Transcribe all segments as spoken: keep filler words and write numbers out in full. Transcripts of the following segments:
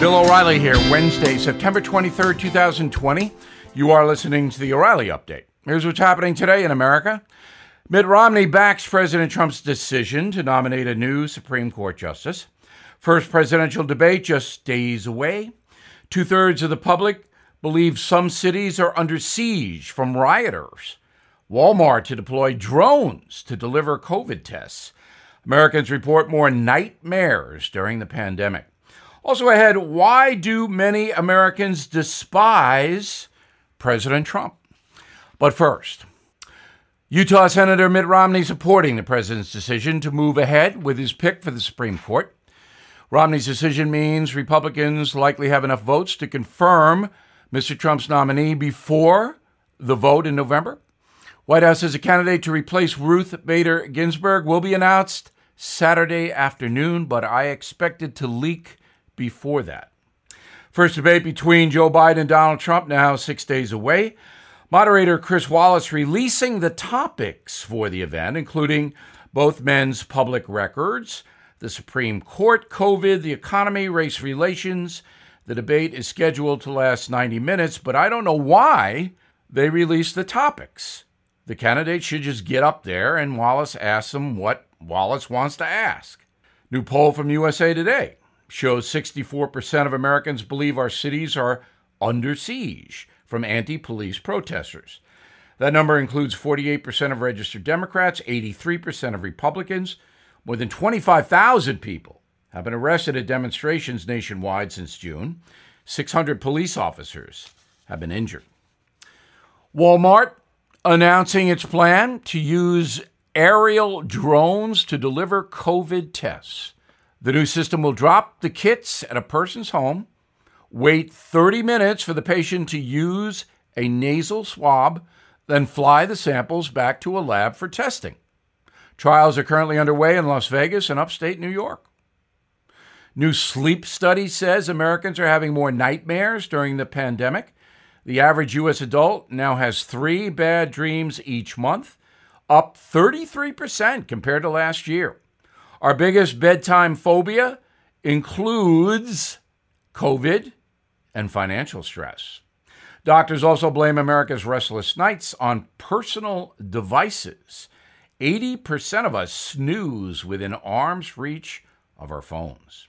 Bill O'Reilly here, Wednesday, September twenty-third, twenty twenty. You are listening to the O'Reilly Update. Here's what's happening today in America. Mitt Romney backs President Trump's decision to nominate a new Supreme Court justice. First presidential debate just days away. Two-thirds of the public believe some cities are under siege from rioters. Walmart to deploy drones to deliver COVID tests. Americans report more nightmares during the pandemic. Also ahead, why do many Americans despise President Trump? But first, Utah Senator Mitt Romney supporting the president's decision to move ahead with his pick for the Supreme Court. Romney's decision means Republicans likely have enough votes to confirm Mister Trump's nominee before the vote in November. White House says a candidate to replace Ruth Bader Ginsburg will be announced Saturday afternoon, but I expect it to leak before that. First debate between Joe Biden and Donald Trump now six days away. Moderator Chris Wallace releasing the topics for the event, including both men's public records, the Supreme Court, COVID, the economy, race relations. The debate is scheduled to last ninety minutes, but I don't know why they released the topics. The candidates should just get up there and Wallace asks them what Wallace wants to ask. New poll from U S A Today shows sixty-four percent of Americans believe our cities are under siege from anti-police protesters. That number includes forty-eight percent of registered Democrats, eighty-three percent of Republicans. More than twenty-five thousand people have been arrested at demonstrations nationwide since June. six hundred police officers have been injured. Walmart announcing its plan to use aerial drones to deliver COVID tests. The new system will drop the kits at a person's home, wait thirty minutes for the patient to use a nasal swab, then fly the samples back to a lab for testing. Trials are currently underway in Las Vegas and upstate New York. New sleep study says Americans are having more nightmares during the pandemic. The average U S adult now has three bad dreams each month, up thirty-three percent compared to last year. Our biggest bedtime phobia includes COVID and financial stress. Doctors also blame America's restless nights on personal devices. eighty percent of us snooze within arm's reach of our phones.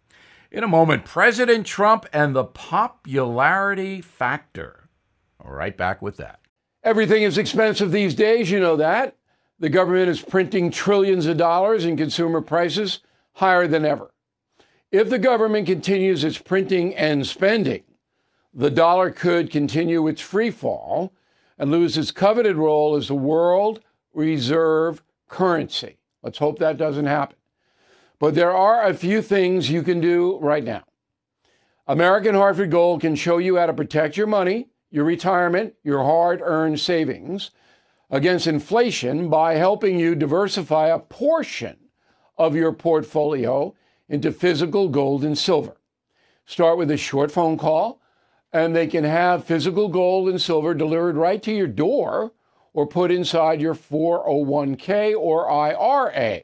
In a moment, President Trump and the popularity factor. Right back with that. Everything is expensive these days, you know that. The government is printing trillions of dollars and consumer prices higher than ever. If the government continues its printing and spending, the dollar could continue its free fall and lose its coveted role as the world reserve currency. Let's hope that doesn't happen. But there are a few things you can do right now. American Hartford Gold can show you how to protect your money, your retirement, your hard-earned savings against inflation by helping you diversify a portion of your portfolio into physical gold and silver. Start with a short phone call, and they can have physical gold and silver delivered right to your door or put inside your four oh one k or I R A.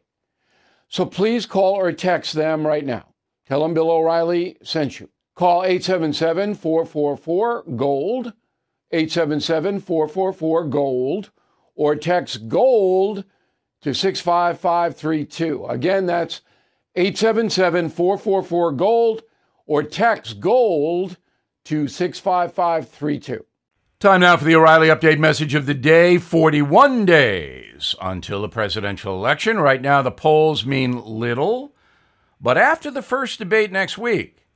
So please call or text them right now. Tell them Bill O'Reilly sent you. Call eight seven seven, four four four, GOLD, eight seven seven, four four four, GOLD, or text GOLD to six five five three two. Again, that's eight seven seven, four four four, GOLD, or text GOLD to six five five three two. Time now for the O'Reilly Update message of the day. forty-one days until the presidential election. Right now, the polls mean little. But after the first debate next week,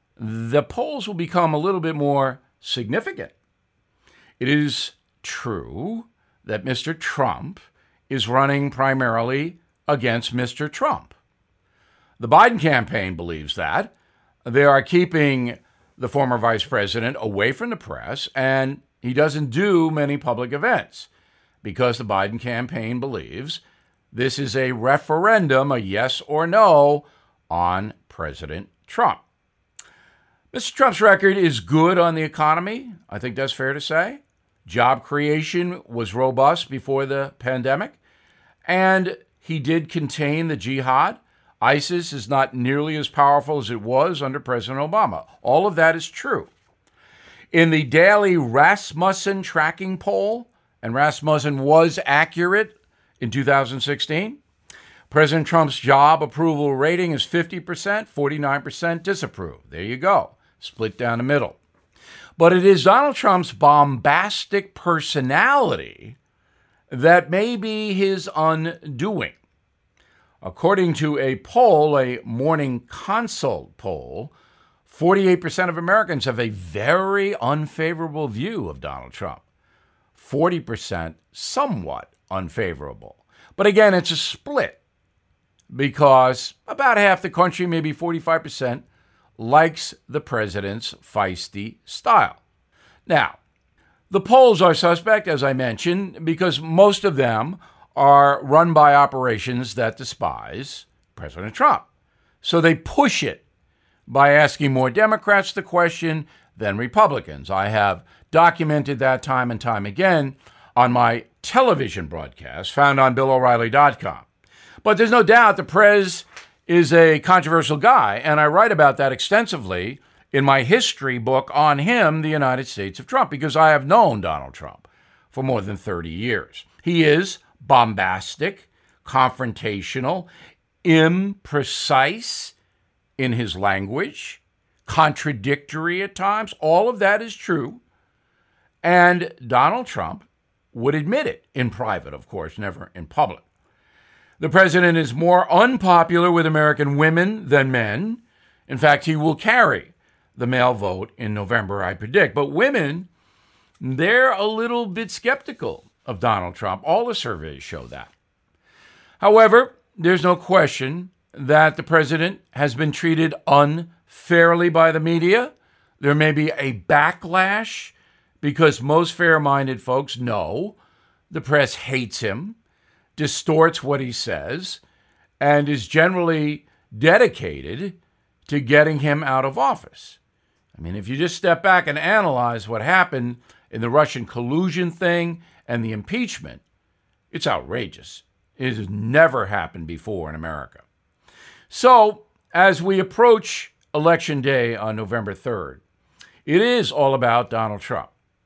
the polls will become a little bit more significant. It is true that Mister Trump is running primarily against Mister Trump. The Biden campaign believes that. They are keeping the former vice president away from the press, and he doesn't do many public events because the Biden campaign believes this is a referendum, a yes or no, on President Trump. Mister Trump's record is good on the economy. I think that's fair to say. Job creation was robust before the pandemic, and he did contain the jihad. ISIS is not nearly as powerful as it was under President Obama. All of that is true. In the daily Rasmussen tracking poll, and Rasmussen was accurate in two thousand sixteen, President Trump's job approval rating is fifty percent, forty-nine percent disapprove. There you go, split down the middle. But it is Donald Trump's bombastic personality that may be his undoing. According to a poll, a Morning Consult poll, forty-eight percent of Americans have a very unfavorable view of Donald Trump. forty percent somewhat unfavorable. But again, it's a split because about half the country, maybe forty-five percent, likes the president's feisty style. Now, the polls are suspect, as I mentioned, because most of them are run by operations that despise President Trump. So they push it by asking more Democrats the question than Republicans. I have documented that time and time again on my television broadcast found on Bill O'Reilly dot com. But there's no doubt the Prez is a controversial guy, and I write about that extensively in my history book on him, The United States of Trump, because I have known Donald Trump for more than thirty years. He is bombastic, confrontational, imprecise in his language, contradictory at times. All of that is true. And Donald Trump would admit it in private, of course, never in public. The president is more unpopular with American women than men. In fact, he will carry the male vote in November, I predict. But women, they're a little bit skeptical of Donald Trump. All the surveys show that. However, there's no question that the president has been treated unfairly by the media. There may be a backlash because most fair-minded folks know the press hates him, distorts what he says, and is generally dedicated to getting him out of office. I mean, if you just step back and analyze what happened in the Russian collusion thing and the impeachment, it's outrageous. It has never happened before in America. So, as we approach Election Day on November third, it is all about Donald Trump.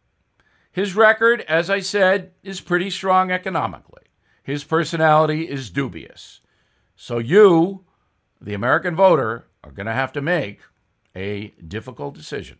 His record, as I said, is pretty strong economically. His personality is dubious. So you, the American voter, are going to have to make a difficult decision.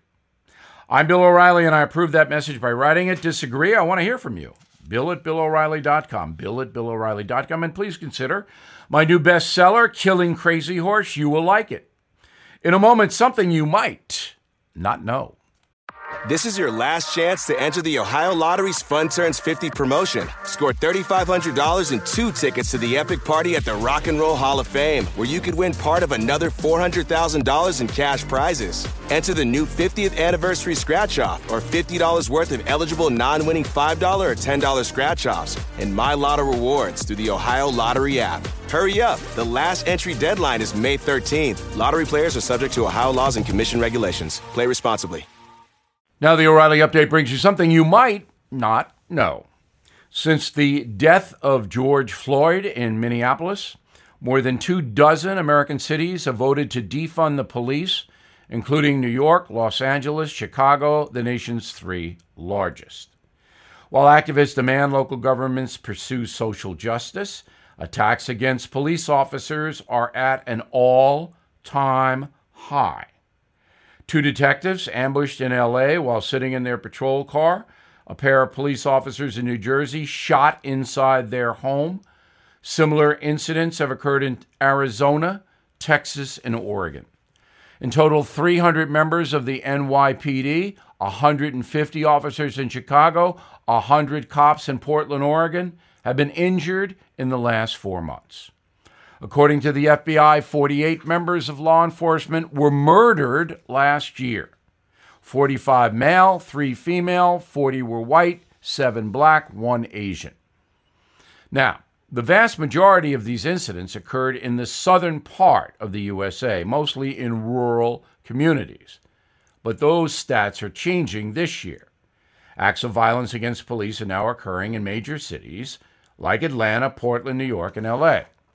I'm Bill O'Reilly, and I approve that message by writing it. Disagree? I want to hear from you. Bill at Bill O'Reilly dot com. Bill at Bill O'Reilly dot com. And please consider my new bestseller, Killing Crazy Horse. You will like it. In a moment, something you might not know. This is your last chance to enter the Ohio Lottery's Fun Turns fifty promotion. Score three thousand five hundred dollars and two tickets to the epic party at the Rock and Roll Hall of Fame, where you could win part of another four hundred thousand dollars in cash prizes. Enter the new fiftieth anniversary scratch-off or fifty dollars worth of eligible non-winning five dollars or ten dollars scratch-offs and My Lotto rewards through the Ohio Lottery app. Hurry up. The last entry deadline is May thirteenth. Lottery players are subject to Ohio laws and commission regulations. Play responsibly. Now, the O'Reilly Update brings you something you might not know. Since the death of George Floyd in Minneapolis, more than two dozen American cities have voted to defund the police, including New York, Los Angeles, Chicago, the nation's three largest. While activists demand local governments pursue social justice, attacks against police officers are at an all-time high. Two detectives ambushed in L A while sitting in their patrol car. A pair of police officers in New Jersey shot inside their home. Similar incidents have occurred in Arizona, Texas, and Oregon. In total, three hundred members of the N Y P D, one hundred fifty officers in Chicago, one hundred cops in Portland, Oregon, have been injured in the last four months. According to the F B I, forty-eight members of law enforcement were murdered last year. forty-five male, three female, forty were white, seven black, one Asian. Now, the vast majority of these incidents occurred in the southern part of the U S A, mostly in rural communities. But those stats are changing this year. Acts of violence against police are now occurring in major cities like Atlanta, Portland, New York, and L A.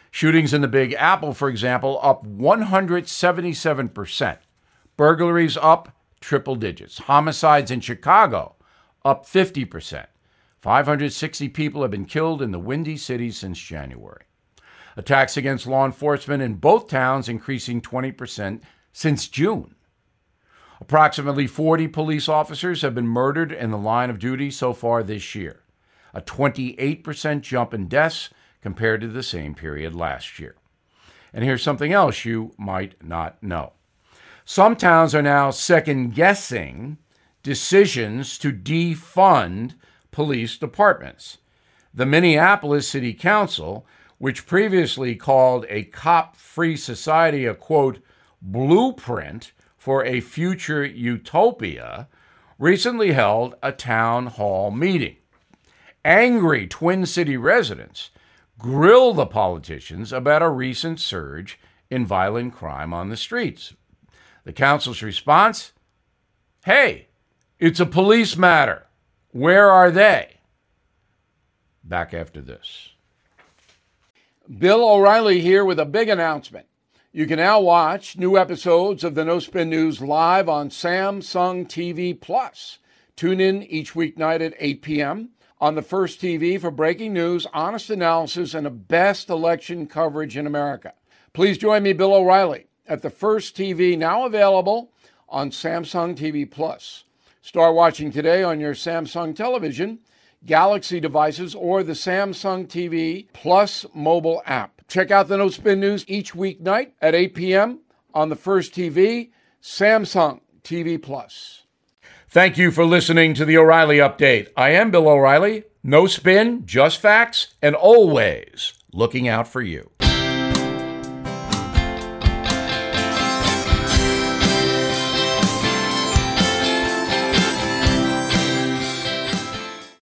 Shootings in the Big Apple, for example, up one hundred seventy-seven percent. Burglaries up triple digits. Homicides in Chicago up fifty percent. five hundred sixty people have been killed in the Windy City since January. Attacks against law enforcement in both towns increasing twenty percent since June. Approximately forty police officers have been murdered in the line of duty so far this year, a twenty-eight percent jump in deaths compared to the same period last year. And here's something else you might not know. Some towns are now second-guessing decisions to defund police departments. The Minneapolis City Council, which previously called a cop-free society a, quote, blueprint for a future utopia, recently held a town hall meeting. Angry Twin City residents grilled the politicians about a recent surge in violent crime on the streets. The council's response? Hey, it's a police matter. Where are they? Back after this. Bill O'Reilly here with a big announcement. You can now watch new episodes of the No Spin News live on Samsung T V Plus. Tune in each weeknight at eight p.m. on the First T V for breaking news, honest analysis, and the best election coverage in America. Please join me, Bill O'Reilly, at the First T V, now available on Samsung T V Plus. Start watching today on your Samsung television, Galaxy devices, or the Samsung T V Plus mobile app. Check out the No Spin News each weeknight at eight p.m. on the First T V, Samsung T V Plus. Thank you for listening to the O'Reilly Update. I am Bill O'Reilly. No spin, just facts, and always looking out for you.